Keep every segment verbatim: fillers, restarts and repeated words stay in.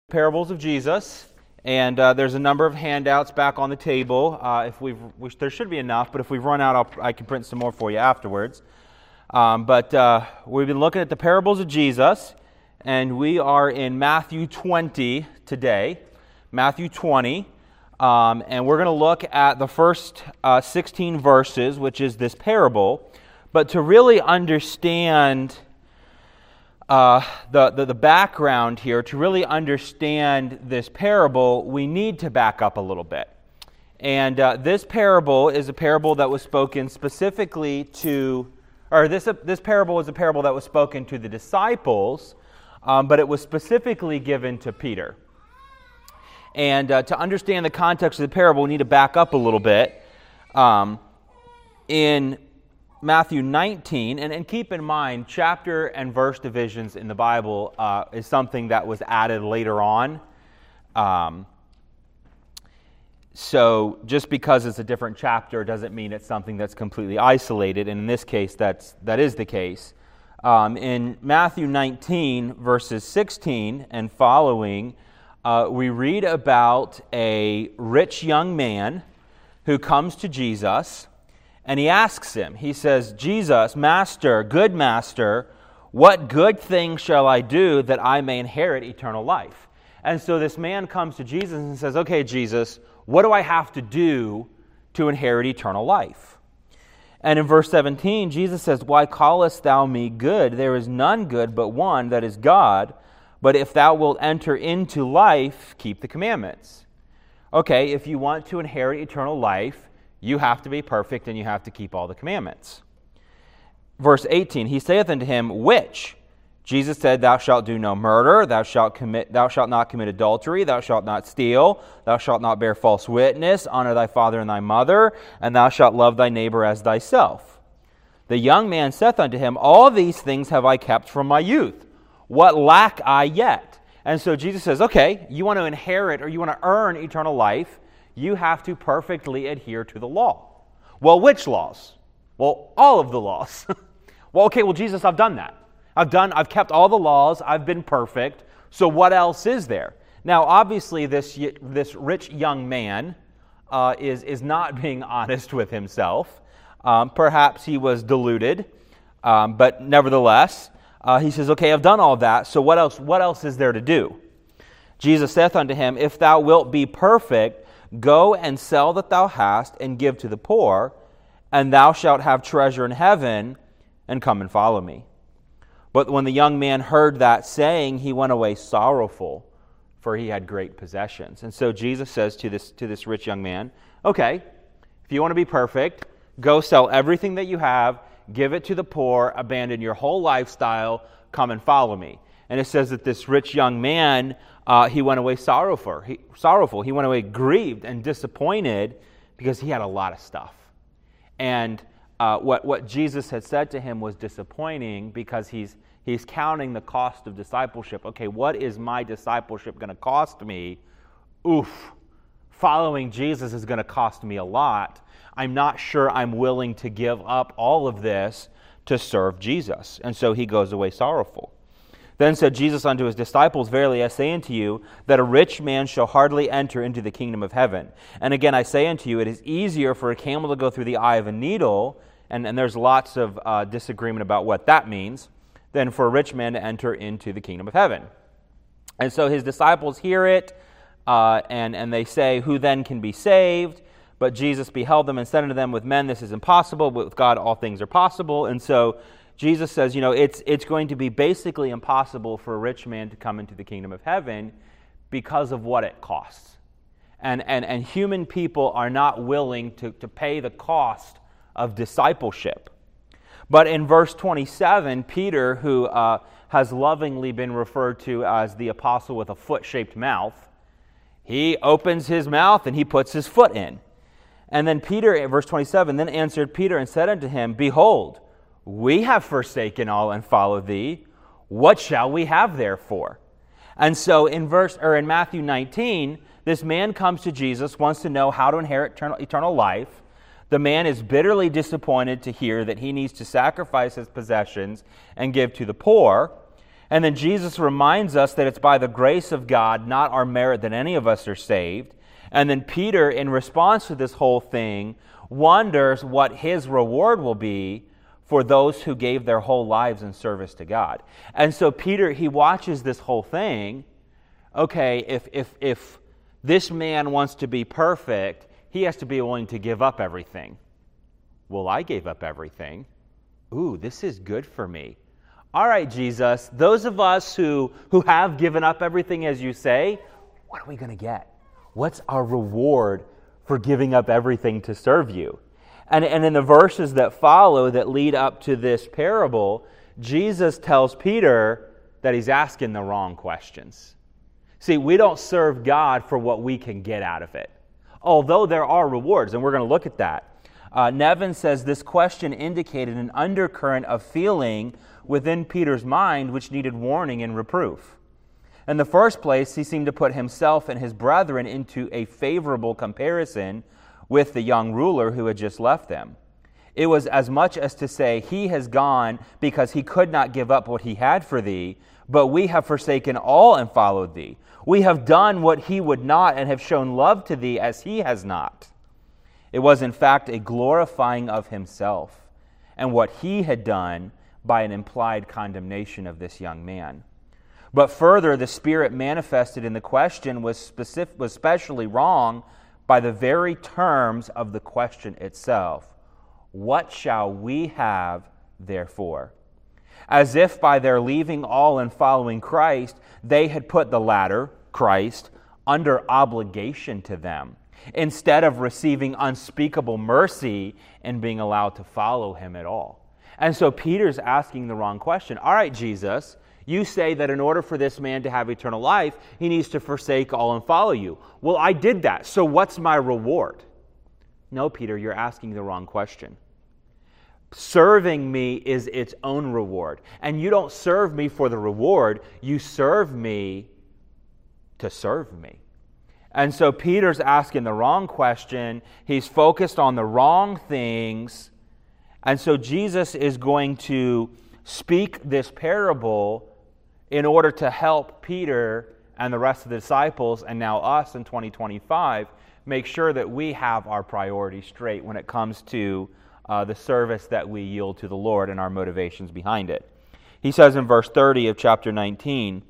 Parables of Jesus, and uh, there's a number of handouts back on the table. Uh, if we've, we, there should be enough, but if we've run out, I'll, I can print some more for you afterwards. Um, but uh, we've been looking at the parables of Jesus, and we are in Matthew twenty today. Matthew twenty, um, and we're going to look at the first uh, sixteen verses, which is this parable. But to really understand Uh, the, the, the background here, to really understand this parable, we need to back up a little bit. And uh, this parable is a parable that was spoken specifically to, or this, uh, this parable is a parable that was spoken to the disciples, um, but it was specifically given to Peter. And uh, to understand the context of the parable, we need to back up a little bit. Um, in Matthew nineteen, and, and keep in mind, chapter and verse divisions in the Bible uh, is something that was added later on. Um, so just because it's a different chapter doesn't mean it's something that's completely isolated, and in this case, that's that is the case. Um, in Matthew nineteen, verses sixteen and following, uh, we read about a rich young man who comes to Jesus. And he asks him, he says, Jesus, Master, good Master, what good thing shall I do that I may inherit eternal life? And so this man comes to Jesus and says, okay, Jesus, what do I have to do to inherit eternal life? And in verse seventeen, Jesus says, why callest thou me good? There is none good but one, that is God. But if thou wilt enter into life, keep the commandments. Okay, if you want to inherit eternal life, you have to be perfect, and you have to keep all the commandments. Verse eighteen, he saith unto him, which? Jesus said, thou shalt do no murder, thou shalt commit, thou shalt not commit adultery, thou shalt not steal, thou shalt not bear false witness, honor thy father and thy mother, and thou shalt love thy neighbor as thyself. The young man saith unto him, all these things have I kept from my youth. What lack I yet? And so Jesus says, okay, you want to inherit, or you want to earn eternal life, you have to perfectly adhere to the law. Well, which laws? Well, all of the laws. Well, okay, well, Jesus, I've done that. I've done, I've kept all the laws. I've been perfect. So what else is there? Now, obviously, this this rich young man uh, is, is not being honest with himself. Um, perhaps he was deluded, um, but nevertheless, uh, he says, okay, I've done all that. So what else, what else is there to do? Jesus saith unto him, if thou wilt be perfect, go and sell that thou hast, and give to the poor, and thou shalt have treasure in heaven, and come and follow me. But when the young man heard that saying, he went away sorrowful, for he had great possessions. And so Jesus says to this, to this rich young man, okay, if you want to be perfect, go sell everything that you have, give it to the poor, abandon your whole lifestyle, come and follow me. And it says that this rich young man, uh, he went away sorrowful. He, sorrowful. He went away grieved and disappointed because he had a lot of stuff. And uh, what, what Jesus had said to him was disappointing because he's, he's counting the cost of discipleship. Okay, what is my discipleship going to cost me? Oof, following Jesus is going to cost me a lot. I'm not sure I'm willing to give up all of this to serve Jesus. And so he goes away sorrowful. Then said Jesus unto his disciples, verily I say unto you, that a rich man shall hardly enter into the kingdom of heaven. And again I say unto you, it is easier for a camel to go through the eye of a needle, and, and there's lots of uh, disagreement about what that means, than for a rich man to enter into the kingdom of heaven. And so his disciples hear it, uh, and, and they say, who then can be saved? But Jesus beheld them and said unto them, with men this is impossible, but with God all things are possible. And so Jesus says, you know, it's it's going to be basically impossible for a rich man to come into the kingdom of heaven because of what it costs. And and, and human people are not willing to, to pay the cost of discipleship. But in verse twenty-seven, Peter, who uh, has lovingly been referred to as the apostle with a foot-shaped mouth, he opens his mouth and he puts his foot in. And then Peter, in verse twenty-seven, then answered Peter and said unto him, behold, we have forsaken all and followed thee. What shall we have therefore? And so in verse or in Matthew nineteen, this man comes to Jesus, wants to know how to inherit eternal, eternal life. The man is bitterly disappointed to hear that he needs to sacrifice his possessions and give to the poor. And then Jesus reminds us that it's by the grace of God, not our merit, that any of us are saved. And then Peter, in response to this whole thing, wonders what his reward will be for those who gave their whole lives in service to God. And so Peter, he watches this whole thing. Okay, if if if this man wants to be perfect, he has to be willing to give up everything. Well, I gave up everything. Ooh, this is good for me. All right, Jesus, those of us who, who have given up everything, as you say, what are we going to get? What's our reward for giving up everything to serve you? And, and in the verses that follow, that lead up to this parable, Jesus tells Peter that he's asking the wrong questions. See, we don't serve God for what we can get out of it, although there are rewards, and we're going to look at that. Uh, Nevin says this question indicated an undercurrent of feeling within Peter's mind which needed warning and reproof. In the first place, he seemed to put himself and his brethren into a favorable comparison with the young ruler who had just left them. It was as much as to say, he has gone because he could not give up what he had for thee, but we have forsaken all and followed thee. We have done what he would not and have shown love to thee as he has not. It was in fact a glorifying of himself and what he had done by an implied condemnation of this young man. But further, the spirit manifested in the question was specific, was especially wrong by the very terms of the question itself. What shall we have, therefore? As if by their leaving all and following Christ, they had put the latter, Christ, under obligation to them, instead of receiving unspeakable mercy and being allowed to follow him at all. And so Peter's asking the wrong question. All right, Jesus, you say that in order for this man to have eternal life, he needs to forsake all and follow you. Well, I did that, so what's my reward? No, Peter, you're asking the wrong question. Serving me is its own reward. And you don't serve me for the reward, you serve me to serve me. And so Peter's asking the wrong question. He's focused on the wrong things. And so Jesus is going to speak this parable in order to help Peter and the rest of the disciples, and now us in twenty twenty-five, make sure that we have our priorities straight when it comes to uh, the service that we yield to the Lord and our motivations behind it. He says in verse thirty of chapter nineteen,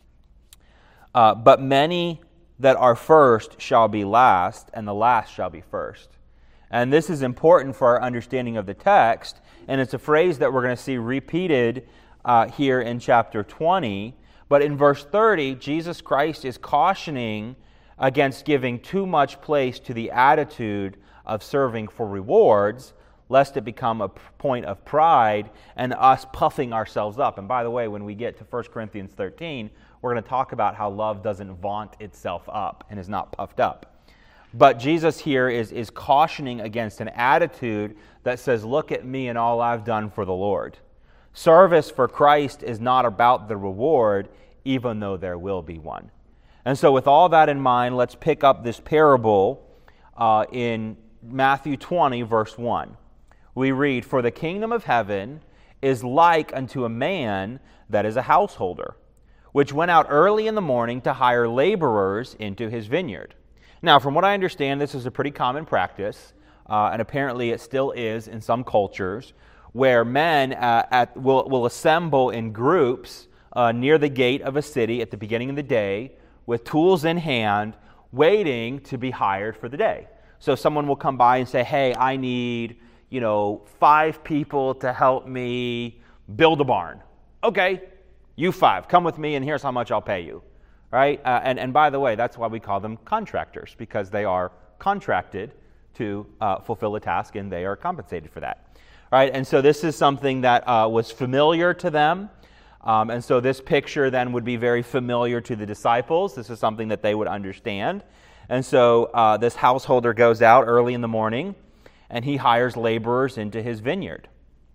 uh, but many that are first shall be last, and the last shall be first. And this is important for our understanding of the text, and it's a phrase that we're going to see repeated uh, here in chapter twenty. But in verse thirty, Jesus Christ is cautioning against giving too much place to the attitude of serving for rewards, lest it become a point of pride and us puffing ourselves up. And by the way, when we get to First Corinthians thirteen, we're going to talk about how love doesn't vaunt itself up and is not puffed up. But Jesus here is, is cautioning against an attitude that says, look at me and all I've done for the Lord. Service for Christ is not about the reward, even though there will be one. And so with all that in mind, let's pick up this parable uh, in Matthew twenty, verse one. We read, for the kingdom of heaven is like unto a man that is a householder, which went out early in the morning to hire laborers into his vineyard. Now, from what I understand, this is a pretty common practice, uh, and apparently it still is in some cultures, where men uh, at, will, will assemble in groups uh, near the gate of a city at the beginning of the day with tools in hand, waiting to be hired for the day. So someone will come by and say, hey, I need, you know, five people to help me build a barn. Okay, you five, come with me and here's how much I'll pay you. Right? Uh, and, and by the way, that's why we call them contractors, because they are contracted to uh, fulfill a task and they are compensated for that. Right? And so this is something that uh, was familiar to them. Um, and so this picture then would be very familiar to the disciples. This is something that they would understand. And so uh, this householder goes out early in the morning and he hires laborers into his vineyard.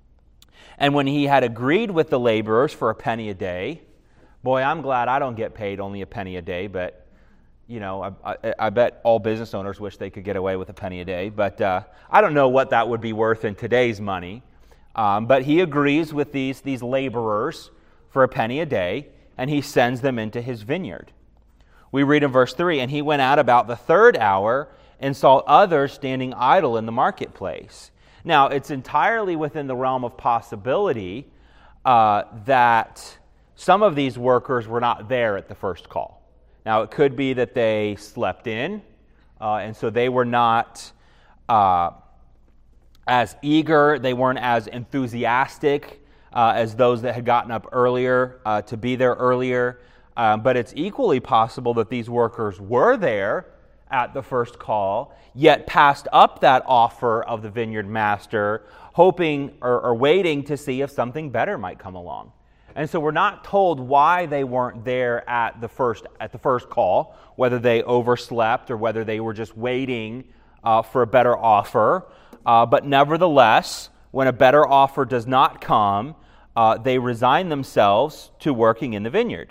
And when he had agreed with the laborers for a penny a day, boy, I'm glad I don't get paid only a penny a day, but, you know, I, I, I bet all business owners wish they could get away with a penny a day. But uh, I don't know what that would be worth in today's money. Um, but he agrees with these, these laborers for a penny a day, and he sends them into his vineyard. We read in verse three, and he went out about the third hour and saw others standing idle in the marketplace. Now, it's entirely within the realm of possibility uh, that some of these workers were not there at the first call. Now, it could be that they slept in, uh, and so they were not uh, as eager, they weren't as enthusiastic uh, as those that had gotten up earlier uh, to be there earlier. Um, but it's equally possible that these workers were there at the first call, yet passed up that offer of the vineyard master, hoping or, or waiting to see if something better might come along. And so we're not told why they weren't there at the first at the first call, whether they overslept or whether they were just waiting uh, for a better offer. Uh, but nevertheless, when a better offer does not come, uh, they resign themselves to working in the vineyard.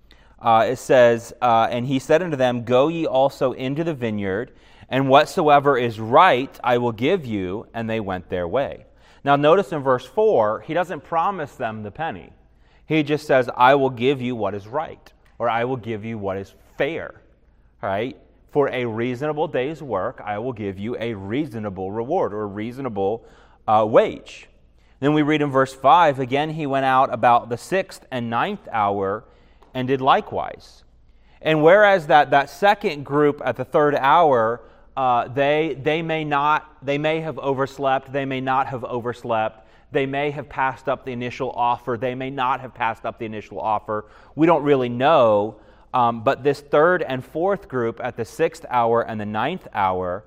Uh, it says, uh, and he said unto them, Go ye also into the vineyard, and whatsoever is right I will give you. And they went their way. Now notice in verse four, he doesn't promise them the penny. He just says, I will give you what is right, or I will give you what is fair, right? For a reasonable day's work, I will give you a reasonable reward, or a reasonable uh, wage. Then we read in verse five, again he went out about the sixth and ninth hour, and did likewise. And whereas that, that second group at the third hour, uh, they they may not, they may have overslept, they may not have overslept, they may have passed up the initial offer, they may not have passed up the initial offer. We don't really know. Um, but this third and fourth group at the sixth hour and the ninth hour,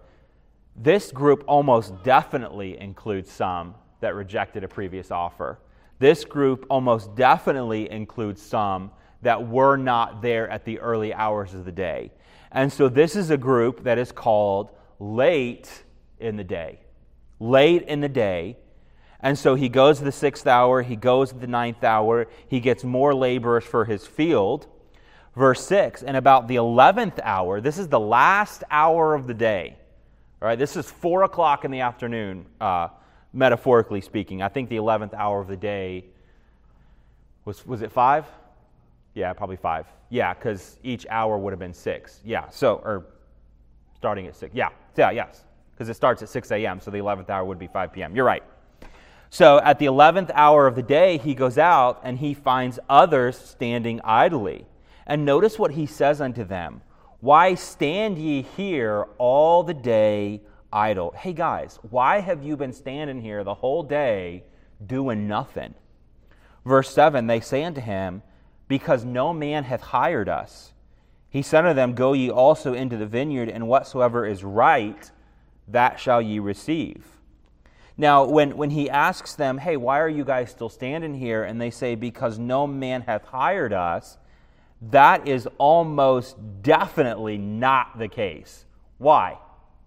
this group almost definitely includes some that rejected a previous offer. This group almost definitely includes some that were not there at the early hours of the day. And so this is a group that is called late in the day. Late in the day. And so he goes to the sixth hour, he goes to the ninth hour, he gets more laborers for his field. Verse six, and about the eleventh hour, this is the last hour of the day. All right, this is four o'clock in the afternoon, uh, metaphorically speaking. I think the eleventh hour of the day, was was it five? Yeah, probably five. Yeah, because each hour would have been six. Yeah, so, or starting at six. Yeah, yeah, yes, because it starts at six a.m., so the eleventh hour would be five p.m. You're right. So at the eleventh hour of the day, he goes out and he finds others standing idly. And notice what he says unto them. Why stand ye here all the day idle? Hey guys, why have you been standing here the whole day doing nothing? Verse seven, they say unto him, Because no man hath hired us. He said unto them, Go ye also into the vineyard, and whatsoever is right, that shall ye receive. Now, when, when he asks them, hey, why are you guys still standing here? And they say, because no man hath hired us, that is almost definitely not the case. Why?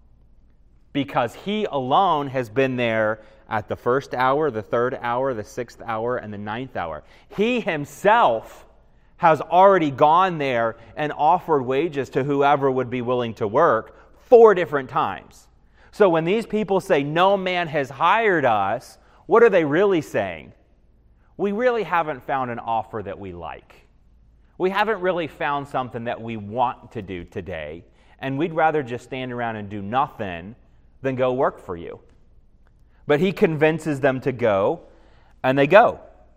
Because he alone has been there at the first hour, the third hour, the sixth hour, and the ninth hour. He himself has already gone there and offered wages to whoever would be willing to work four different times. So when these people say, no man has hired us, what are they really saying? We really haven't found an offer that we like. We haven't really found something that we want to do today, and we'd rather just stand around and do nothing than go work for you. But he convinces them to go, and they go.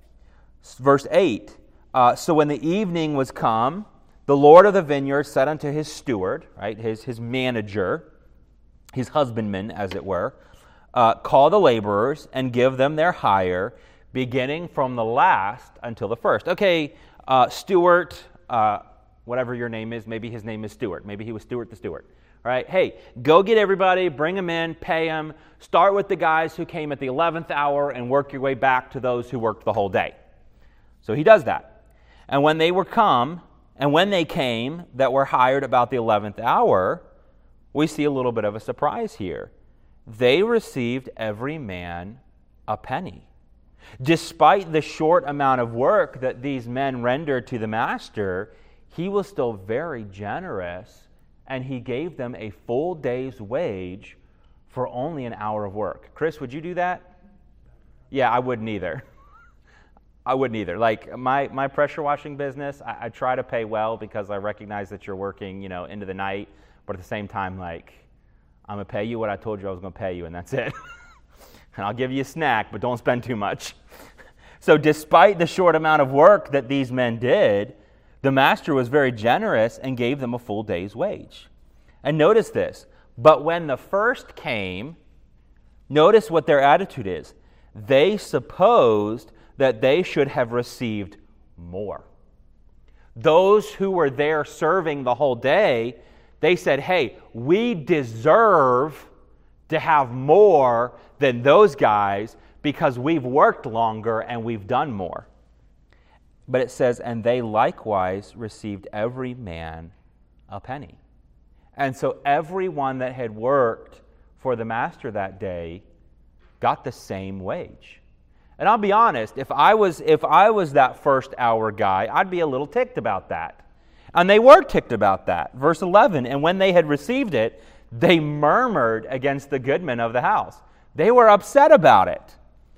Verse eight, uh, so when the evening was come, the Lord of the vineyard said unto his steward, right, his, his manager, his husbandman, as it were, uh, call the laborers and give them their hire, beginning from the last until the first. Okay, uh, Stewart, uh, whatever your name is, maybe his name is Stewart. Maybe he was Stewart the Steward. All right, hey, go get everybody, bring them in, pay them. Start with the guys who came at the eleventh hour and work your way back to those who worked the whole day. So he does that. And when they were come, and when they came that were hired about the eleventh hour, we see a little bit of a surprise here. They received every man a penny. Despite the short amount of work that these men rendered to the master, he was still very generous, and he gave them a full day's wage for only an hour of work. Chris, would you do that? Yeah, I wouldn't either. I wouldn't either. Like my, my pressure washing business, I, I try to pay well because I recognize that you're working, you know, into the night. But at the same time, like, I'm going to pay you what I told you I was going to pay you, and that's it. And I'll give you a snack, but don't spend too much. So despite the short amount of work that these men did, the master was very generous and gave them a full day's wage. And notice this, but when the first came, notice what their attitude is. They supposed that they should have received more. Those who were there serving the whole day, they said, hey, we deserve to have more than those guys because we've worked longer and we've done more. But it says, and they likewise received every man a penny. And so everyone that had worked for the master that day got the same wage. And I'll be honest, if I was if I was that first hour guy, I'd be a little ticked about that. And they were ticked about that. Verse eleven, and when they had received it, they murmured against the goodman of the house. They were upset about it,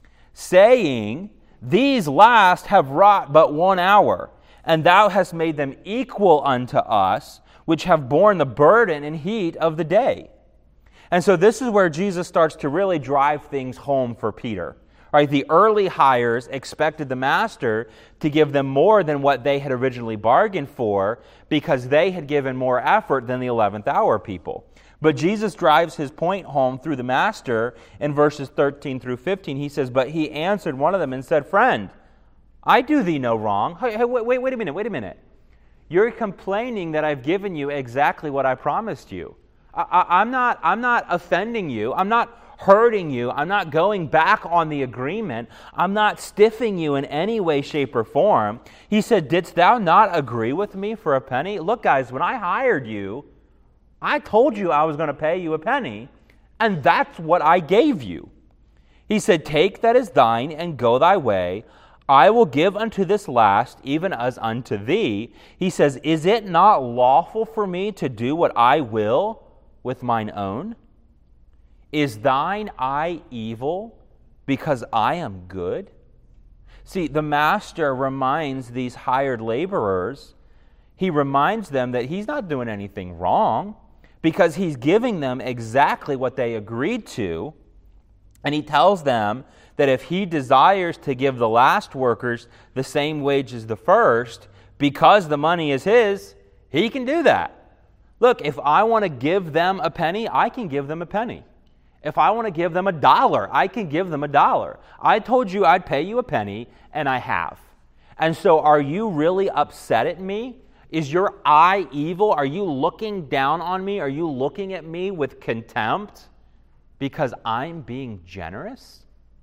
saying, these last have wrought but one hour, and thou hast made them equal unto us, which have borne the burden and heat of the day. And so this is where Jesus starts to really drive things home for Peter. Right, the early hires expected the master to give them more than what they had originally bargained for because they had given more effort than the eleventh hour people. But Jesus drives his point home through the master in verses thirteen through fifteen. He says, but he answered one of them and said, friend, I do thee no wrong. Hey, hey, wait, wait, wait a minute, wait a minute. You're complaining that I've given you exactly what I promised you. I, I, I'm not, I'm not offending you. I'm not hurting you. I'm not going back on the agreement. I'm not stiffing you in any way, shape, or form. He said, didst thou not agree with me for a penny? Look, guys, when I hired you, I told you I was going to pay you a penny, and that's what I gave you. He said, take that is thine and go thy way. I will give unto this last, even as unto thee. He says, is it not lawful for me to do what I will with mine own? Is thine eye evil because I am good? See, the master reminds these hired laborers, he reminds them that he's not doing anything wrong because he's giving them exactly what they agreed to. And he tells them that if he desires to give the last workers the same wage as the first, because the money is his, he can do that. Look, if I want to give them a penny, I can give them a penny. If I want to give them a dollar, I can give them a dollar. I told you I'd pay you a penny, and I have. And so are you really upset at me? Is your eye evil? Are you looking down on me? Are you looking at me with contempt because I'm being generous?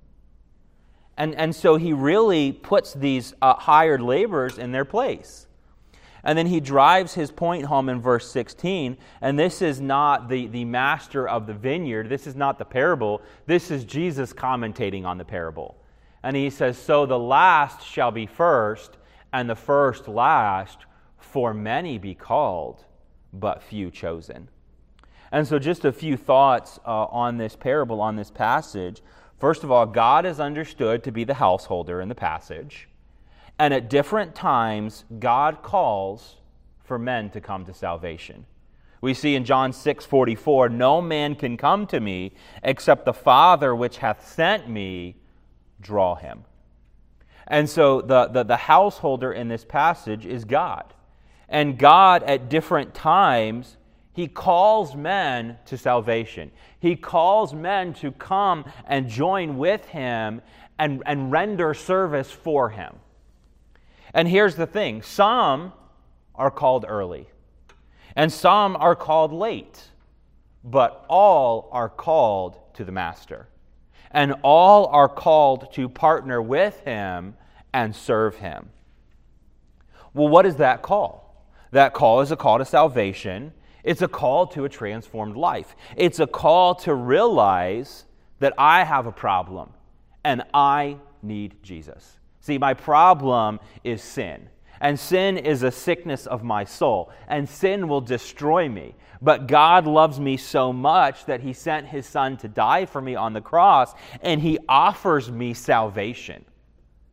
And, and so he really puts these uh, hired laborers in their place. And then he drives his point home in verse sixteen, and this is not the, the master of the vineyard. This is not the parable. This is Jesus commentating on the parable. And he says, so the last shall be first, and the first last, for many be called, but few chosen. And so just a few thoughts uh, on this parable, on this passage. First of all, God is understood to be the householder in the passage. And at different times, God calls for men to come to salvation. We see in John six forty-four, no man can come to me except the Father which hath sent me draw him. And so the, the, the householder in this passage is God. And God at different times, he calls men to salvation. He calls men to come and join with him and, and render service for him. And here's the thing, some are called early, and some are called late, but all are called to the master, and all are called to partner with him and serve him. Well, what is that call? That call is a call to salvation. It's a call to a transformed life. It's a call to realize that I have a problem, and I need Jesus. See, my problem is sin. And sin is a sickness of my soul. And sin will destroy me. But God loves me so much that he sent his Son to die for me on the cross. And he offers me salvation.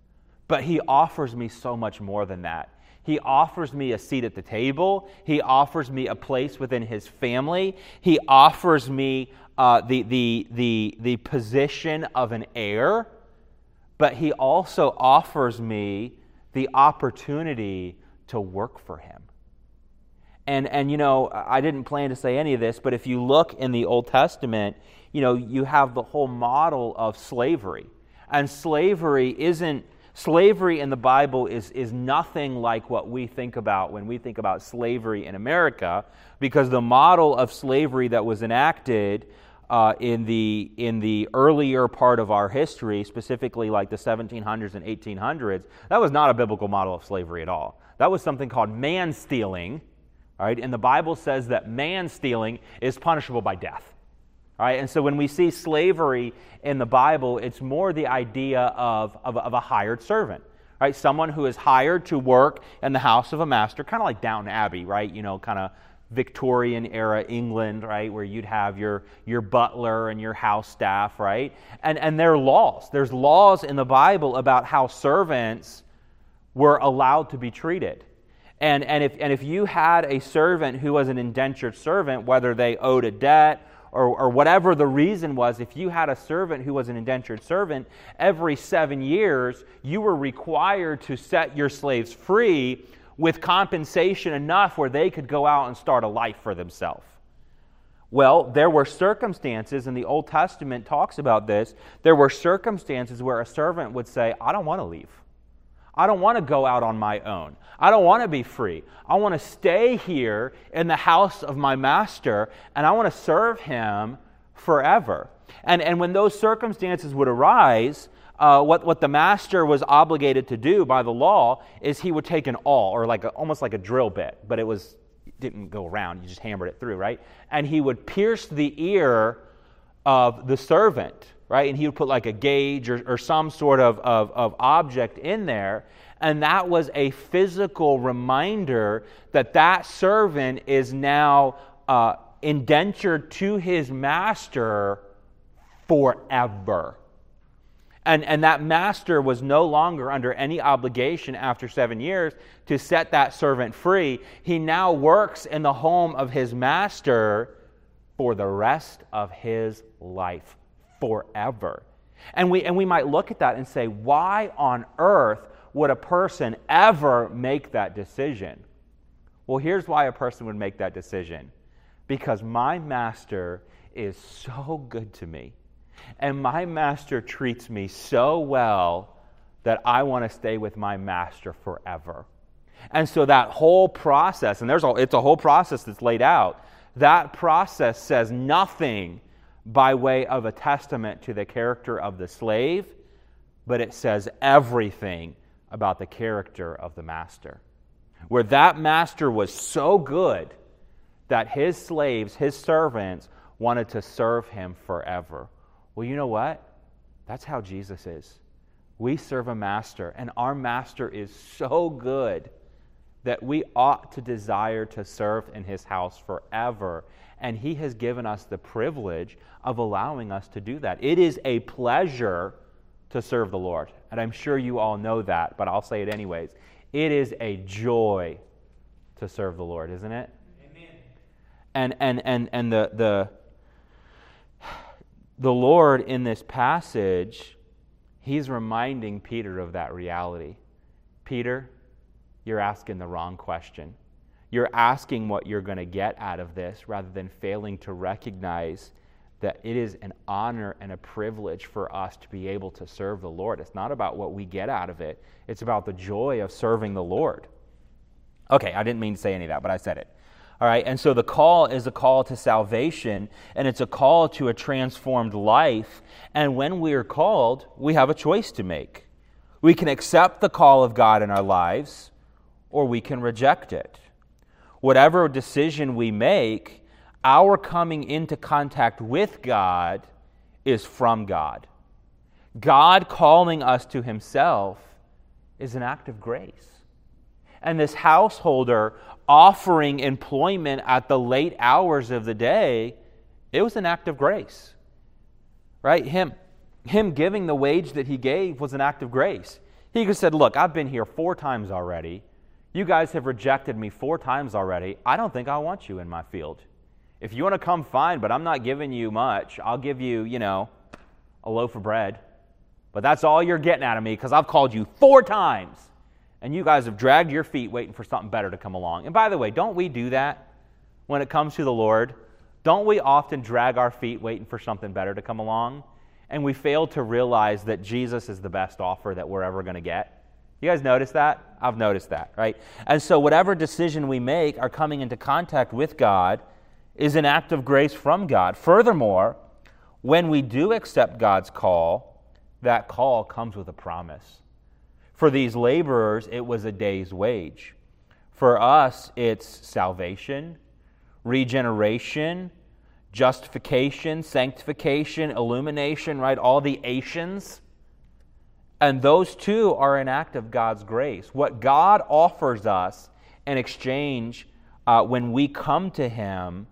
But he offers me so much more than that. He offers me a seat at the table. He offers me a place within his family. He offers me uh, the, the, the, the position of an heir. But he also offers me the opportunity to work for him. And, and you know, I didn't plan to say any of this, but if you look in the Old Testament, you know, you have the whole model of slavery. And slavery isn't Slavery in the Bible is, is nothing like what we think about when we think about slavery in America, because the model of slavery that was enacted uh, in the in the earlier part of our history, specifically like the seventeen hundreds and eighteen hundreds, that was not a biblical model of slavery at all. That was something called man-stealing, all right? And the Bible says that man-stealing is punishable by death. All right, and so when we see slavery in the Bible, it's more the idea of, of, of a hired servant, right? Someone who is hired to work in the house of a master, kind of like Downton Abbey, right? You know, kind of Victorian era England, right? Where you'd have your, your butler and your house staff, right? And, and there are laws. There's laws in the Bible about how servants were allowed to be treated. And, and, if, and if you had a servant who was an indentured servant, whether they owed a debt Or, or whatever the reason was, if you had a servant who was an indentured servant, every seven years you were required to set your slaves free with compensation enough where they could go out and start a life for themselves. Well, there were circumstances, and the Old Testament talks about this, there were circumstances where a servant would say, I don't want to leave. I don't want to go out on my own. I don't want to be free. I want to stay here in the house of my master, and I want to serve him forever. And, and when those circumstances would arise, uh, what, what the master was obligated to do by the law is he would take an awl, or like a, almost like a drill bit, but it was it didn't go around, you just hammered it through, right? And he would pierce the ear of the servant, right? And he would put like a gauge or, or some sort of, of, of object in there. And that was a physical reminder that that servant is now uh, indentured to his master forever. And, and that master was no longer under any obligation after seven years to set that servant free. He now works in the home of his master for the rest of his life. Forever. And we and we might look at that and say, why on earth would a person ever make that decision? Well, here's why a person would make that decision. Because my master is so good to me, and my master treats me so well that I want to stay with my master forever. And so that whole process, and there's a, it's a whole process that's laid out, that process says nothing by way of a testament to the character of the slave, but it says everything about the character of the master. Where that master was so good that his slaves, his servants, wanted to serve him forever. Well, you know what? That's how Jesus is. We serve a master, and our master is so good that we ought to desire to serve in his house forever. And he has given us the privilege of allowing us to do that. It is a pleasure to serve the Lord. And I'm sure you all know that, but I'll say it anyways. It is a joy to serve the Lord, isn't it? Amen. And and and and the the the Lord in this passage, he's reminding Peter of that reality. Peter, you're asking the wrong question. You're asking what you're going to get out of this rather than failing to recognize that it is an honor and a privilege for us to be able to serve the Lord. It's not about what we get out of it. It's about the joy of serving the Lord. Okay, I didn't mean to say any of that, but I said it. All right, and so the call is a call to salvation, and it's a call to a transformed life. And when we are called, we have a choice to make. We can accept the call of God in our lives, or we can reject it. Whatever decision we make, our coming into contact with God is from God. God calling us to himself is an act of grace. And this householder offering employment at the late hours of the day, it was an act of grace. Right? Him, him giving the wage that he gave was an act of grace. He could have said, look, I've been here four times already. You guys have rejected me four times already. I don't think I want you in my field. If you want to come, fine, but I'm not giving you much. I'll give you, you know, a loaf of bread. But that's all you're getting out of me because I've called you four times. And you guys have dragged your feet waiting for something better to come along. And by the way, don't we do that when it comes to the Lord? Don't we often drag our feet waiting for something better to come along? And we fail to realize that Jesus is the best offer that we're ever going to get. You guys notice that? I've noticed that, right? And so whatever decision we make, our coming into contact with God, is an act of grace from God. Furthermore, when we do accept God's call, that call comes with a promise. For these laborers, it was a day's wage. For us, it's salvation, regeneration, justification, sanctification, illumination, right? All the Asians. And those two are an act of God's grace. What God offers us in exchange uh, when we come to Him,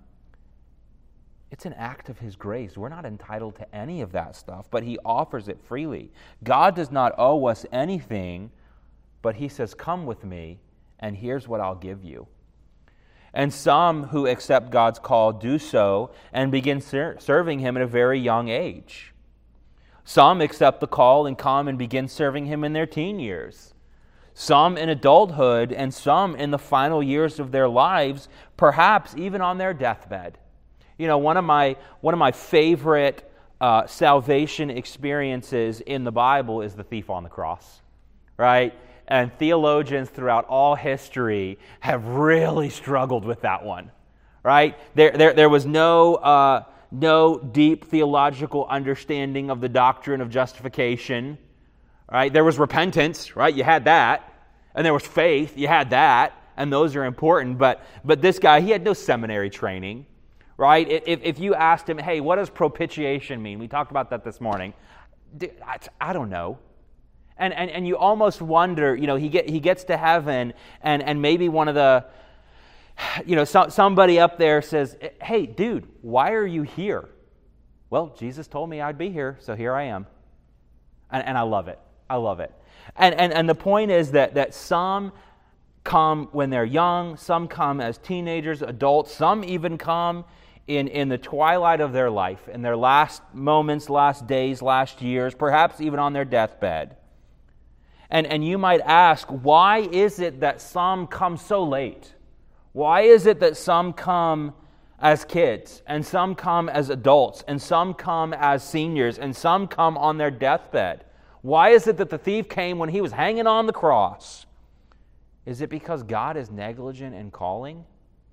it's an act of His grace. We're not entitled to any of that stuff, but He offers it freely. God does not owe us anything, but He says, come with me, and here's what I'll give you. And some who accept God's call do so and begin ser- serving Him at a very young age. Some accept the call and come and begin serving Him in their teen years. Some in adulthood, and some in the final years of their lives, perhaps even on their deathbed. You know, one of my one of my favorite uh, salvation experiences in the Bible is the thief on the cross, right? And theologians throughout all history have really struggled with that one, right? There, there, there was no... Uh, No deep theological understanding of the doctrine of justification, right? There was repentance, right? You had that. And there was faith. You had that. And those are important. But but this guy, he had no seminary training, right? If, if you asked him, hey, what does propitiation mean? We talked about that this morning. I, I don't know. And, and and you almost wonder, you know, he get he gets to heaven and, and maybe one of the... You know, so, somebody up there says, hey, dude, why are you here? Well, Jesus told me I'd be here, so here I am. And, and I love it. I love it. And, and, and the point is that, that some come when they're young, some come as teenagers, adults, some even come in, in the twilight of their life, in their last moments, last days, last years, perhaps even on their deathbed. And, and you might ask, why is it that some come so late? Why is it that some come as kids, and some come as adults, and some come as seniors, and some come on their deathbed? Why is it that the thief came when he was hanging on the cross? Is it because God is negligent in calling?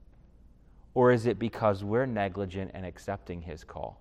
Or is it because we're negligent in accepting His call?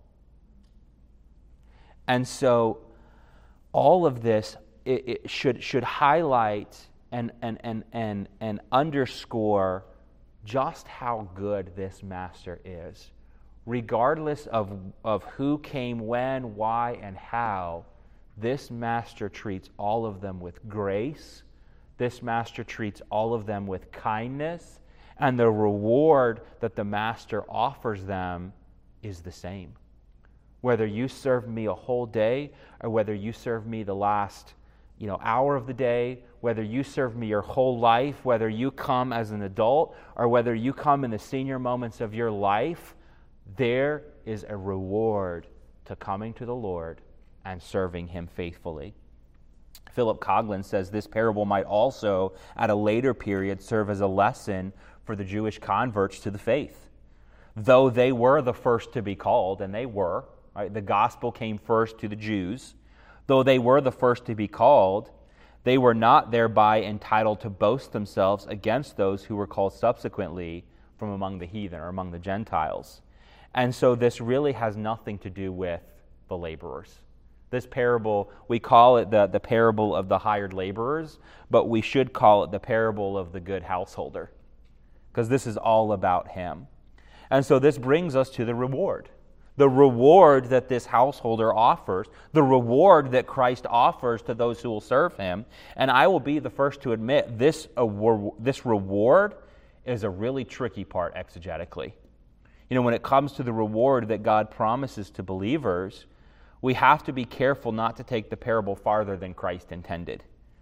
And so all of this it, it should, should highlight and, and, and, and, and underscore just how good this master is. Regardless of, of who came when, why, and how, this master treats all of them with grace. This master treats all of them with kindness. And the reward that the master offers them is the same. Whether you serve me a whole day or whether you serve me the last you know, hour of the day, whether you serve me your whole life, whether you come as an adult or whether you come in the senior moments of your life, there is a reward to coming to the Lord and serving Him faithfully. Philip Coghlan says this parable might also, at a later period, serve as a lesson for the Jewish converts to the faith. Though they were the first to be called, and they were, right? The gospel came first to the Jews. Though they were the first to be called, they were not thereby entitled to boast themselves against those who were called subsequently from among the heathen or among the Gentiles. And so this really has nothing to do with the laborers. This parable, we call it the, the parable of the hired laborers, but we should call it the parable of the good householder, because this is all about him. And so this brings us to the reward. The reward that this householder offers, the reward that Christ offers to those who will serve Him. And I will be the first to admit this, uh, this reward is a really tricky part exegetically. You know, when it comes to the reward that God promises to believers, we have to be careful not to take the parable farther than Christ intended.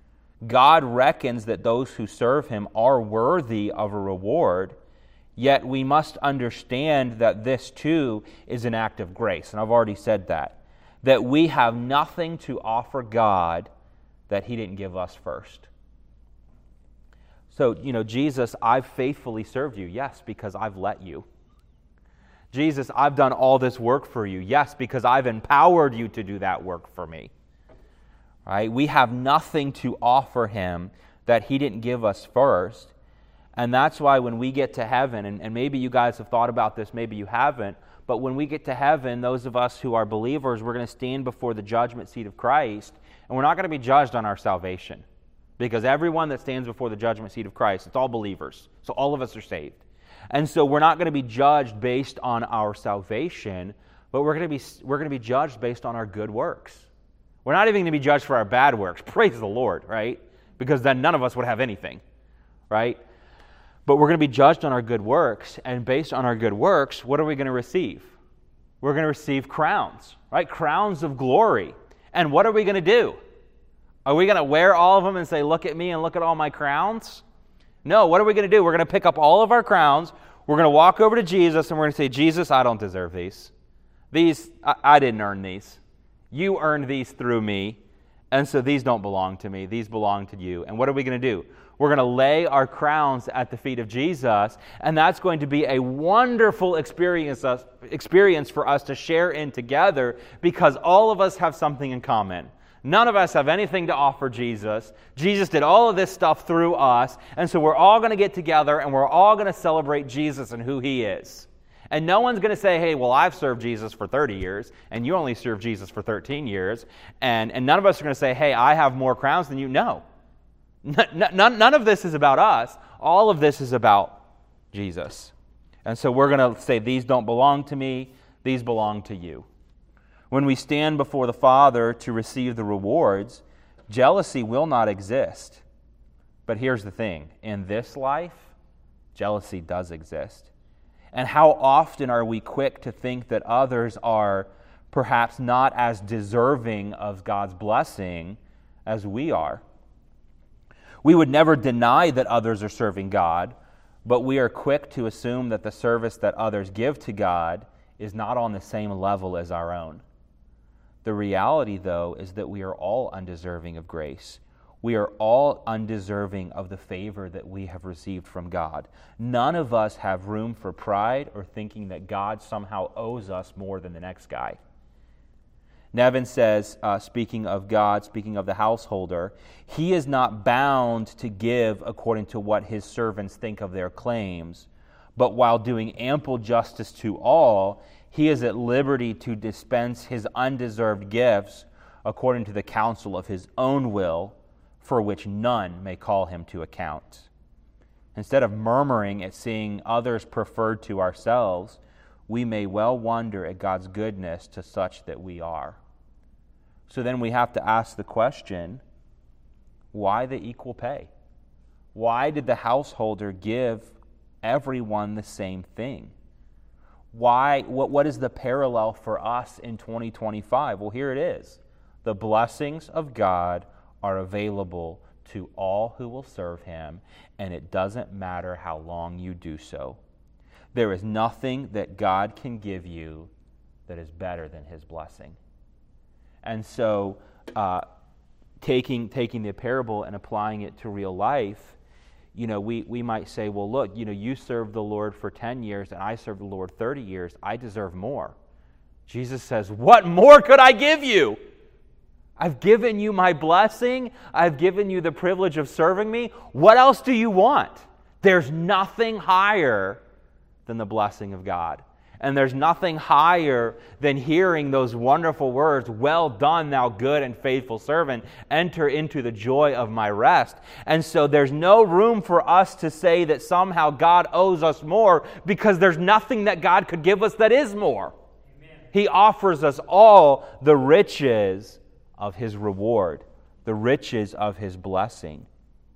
God reckons that those who serve him are worthy of a reward, yet we must understand that this too is an act of grace. And I've already said that. That we have nothing to offer God that he didn't give us first. So, you know, Jesus, I've faithfully served you. Yes, because I've let you. Jesus, I've done all this work for you. Yes, because I've empowered you to do that work for me. Right? We have nothing to offer him that he didn't give us first. And that's why when we get to heaven, and, and maybe you guys have thought about this, maybe you haven't, but when we get to heaven, those of us who are believers, we're going to stand before the judgment seat of Christ, and we're not going to be judged on our salvation. Because everyone that stands before the judgment seat of Christ, it's all believers. So all of us are saved. And so we're not going to be judged based on our salvation, but we're going to be we're going to be judged based on our good works. We're not even going to be judged for our bad works. Praise the Lord, right? Because then none of us would have anything, right? But we're going to be judged on our good works, and based on our good works, what are we going to receive? We're going to receive crowns, right? Crowns of glory. And what are we going to do? Are we going to wear all of them and say, look at me and look at all my crowns? No, what are we going to do? We're going to pick up all of our crowns, we're going to walk over to Jesus, and we're going to say, Jesus, I don't deserve these. These, I, I didn't earn these. You earned these through me, and so these don't belong to me. These belong to you. And what are we going to do? We're going to lay our crowns at the feet of Jesus, and that's going to be a wonderful experience, experience for us to share in together, because all of us have something in common. None of us have anything to offer Jesus. Jesus did all of this stuff through us, and so we're all going to get together, and we're all going to celebrate Jesus and who he is. And no one's going to say, hey, well, I've served Jesus for thirty years, and you only served Jesus for thirteen years. And, and none of us are going to say, hey, I have more crowns than you. No. None, none of this is about us. All of this is about Jesus. And so we're going to say, these don't belong to me. These belong to you. When we stand before the Father to receive the rewards, jealousy will not exist. But here's the thing. In this life, jealousy does exist. And how often are we quick to think that others are perhaps not as deserving of God's blessing as we are? We would never deny that others are serving God, but we are quick to assume that the service that others give to God is not on the same level as our own. The reality, though, is that we are all undeserving of grace. We are all undeserving of the favor that we have received from God. None of us have room for pride or thinking that God somehow owes us more than the next guy. Nevin says, uh, speaking of God, speaking of the householder, he is not bound to give according to what his servants think of their claims, but while doing ample justice to all, he is at liberty to dispense his undeserved gifts according to the counsel of his own will, for which none may call him to account. Instead of murmuring at seeing others preferred to ourselves, we may well wonder at God's goodness to such that we are. So then we have to ask the question, why the equal pay? Why did the householder give everyone the same thing? Why? What, what is the parallel for us in twenty twenty-five? Well, here it is. The blessings of God are available to all who will serve him, and it doesn't matter how long you do so. There is nothing that God can give you that is better than his blessing. And so uh, taking taking the parable and applying it to real life, you know, we, we might say, well, look, you know, you served the Lord for ten years and I served the Lord thirty years. I deserve more. Jesus says, what more could I give you? I've given you my blessing. I've given you the privilege of serving me. What else do you want? There's nothing higher than the blessing of God. And there's nothing higher than hearing those wonderful words, well done, thou good and faithful servant, enter into the joy of my rest. And so there's no room for us to say that somehow God owes us more, because there's nothing that God could give us that is more. Amen. He offers us all the riches of his reward, the riches of his blessing.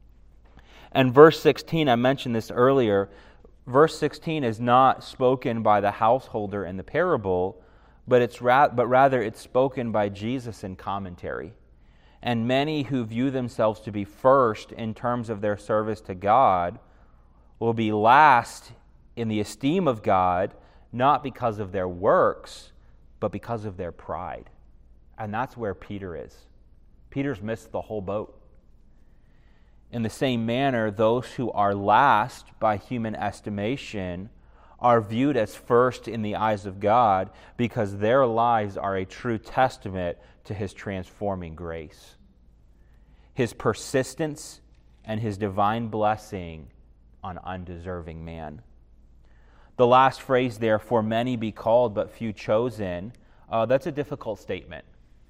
And verse sixteen, I mentioned this earlier, verse sixteen is not spoken by the householder in the parable, but it's ra- but rather it's spoken by Jesus in commentary. And many who view themselves to be first in terms of their service to God will be last in the esteem of God, not because of their works, but because of their pride. And that's where Peter is. Peter's missed the whole boat. In the same manner, those who are last by human estimation are viewed as first in the eyes of God because their lives are a true testament to His transforming grace, His persistence, and His divine blessing on undeserving man. The last phrase there, for many be called but few chosen, uh, that's a difficult statement.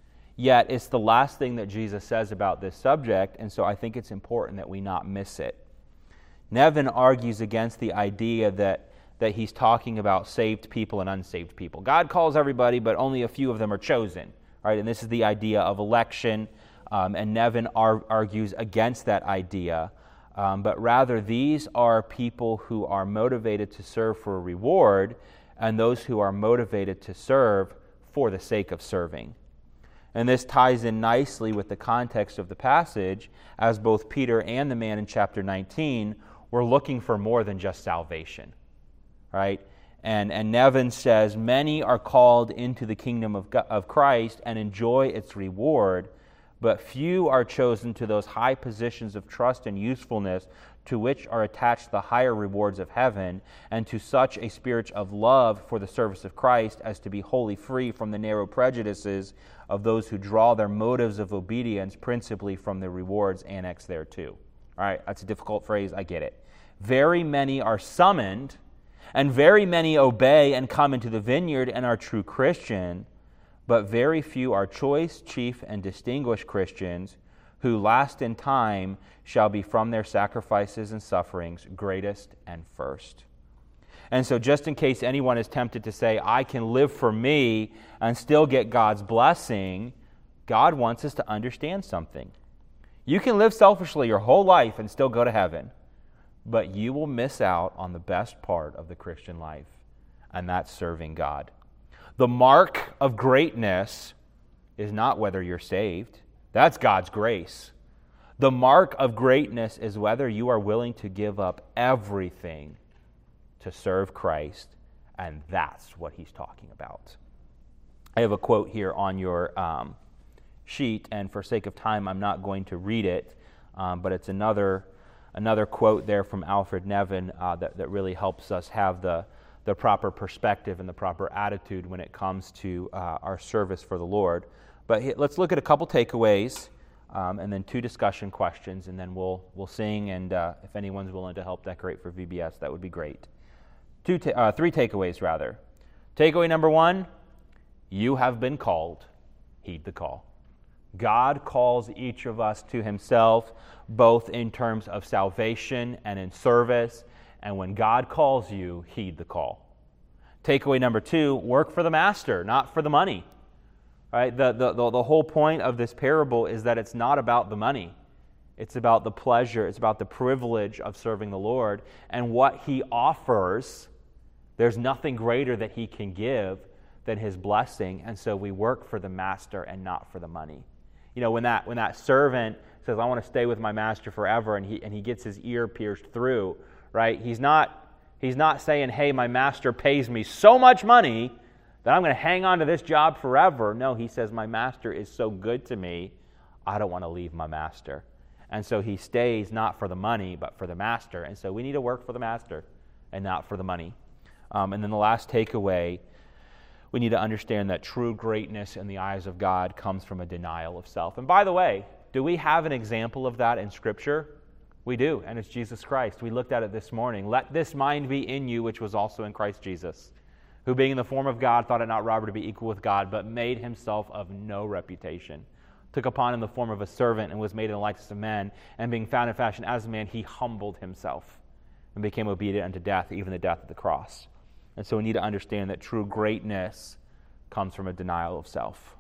Yet it's the last thing that Jesus says about this subject, and so I think it's important that we not miss it. Nevin argues against the idea that, that he's talking about saved people and unsaved people. God calls everybody, but only a few of them are chosen. Right? And this is the idea of election, um, and Nevin ar- argues against that idea. Um, but rather, these are people who are motivated to serve for a reward, and those who are motivated to serve for the sake of serving. And this ties in nicely with the context of the passage, as both Peter and the man in chapter nineteen were looking for more than just salvation. Right? And, and Nevin says, many are called into the kingdom of, God, of Christ and enjoy its reward, but few are chosen to those high positions of trust and usefulness to which are attached the higher rewards of heaven, and to such a spirit of love for the service of Christ as to be wholly free from the narrow prejudices of those who draw their motives of obedience principally from the rewards annexed thereto. All right, that's a difficult phrase, I get it. Very many are summoned, and very many obey and come into the vineyard and are true Christian, but very few are choice, chief, and distinguished Christians, who last in time shall be from their sacrifices and sufferings greatest and first. And so just in case anyone is tempted to say, I can live for me and still get God's blessing, God wants us to understand something. You can live selfishly your whole life and still go to heaven, but you will miss out on the best part of the Christian life, and that's serving God. The mark of greatness is not whether you're saved. That's God's grace. The mark of greatness is whether you are willing to give up everything to serve Christ, and that's what he's talking about. I have a quote here on your um, sheet, and for sake of time, I'm not going to read it, um, but it's another another quote there from Alfred Nevin uh, that, that really helps us have the, the proper perspective and the proper attitude when it comes to uh, our service for the Lord. But he, let's look at a couple takeaways, um, and then two discussion questions, and then we'll we'll sing. And uh, if anyone's willing to help decorate for V B S, that would be great. Two, ta- uh, three takeaways rather. Takeaway number one: you have been called. Heed the call. God calls each of us to Himself, both in terms of salvation and in service. And when God calls you, heed the call. Takeaway number two: work for the master, not for the money. Right? The, the, the, the whole point of this parable is that it's not about the money. It's about the pleasure. It's about the privilege of serving the Lord. And what He offers, there's nothing greater that He can give than His blessing. And so we work for the master and not for the money. You know, when that when that servant says, I want to stay with my master forever, and he and he gets his ear pierced through, right? He's not he's not saying, hey, my master pays me so much money that I'm going to hang on to this job forever. No, he says, my master is so good to me, I don't want to leave my master. And so he stays not for the money, but for the master. And so we need to work for the master and not for the money. Um, and then the last takeaway, we need to understand that true greatness in the eyes of God comes from a denial of self. And by the way, do we have an example of that in Scripture? We do, and it's Jesus Christ. We looked at it this morning. Let this mind be in you, which was also in Christ Jesus, who being in the form of God thought it not robbery to be equal with God, but made himself of no reputation, took upon him the form of a servant, and was made in the likeness of men, and being found in fashion as a man, he humbled himself and became obedient unto death, even the death of the cross. And so we need to understand that true greatness comes from a denial of self.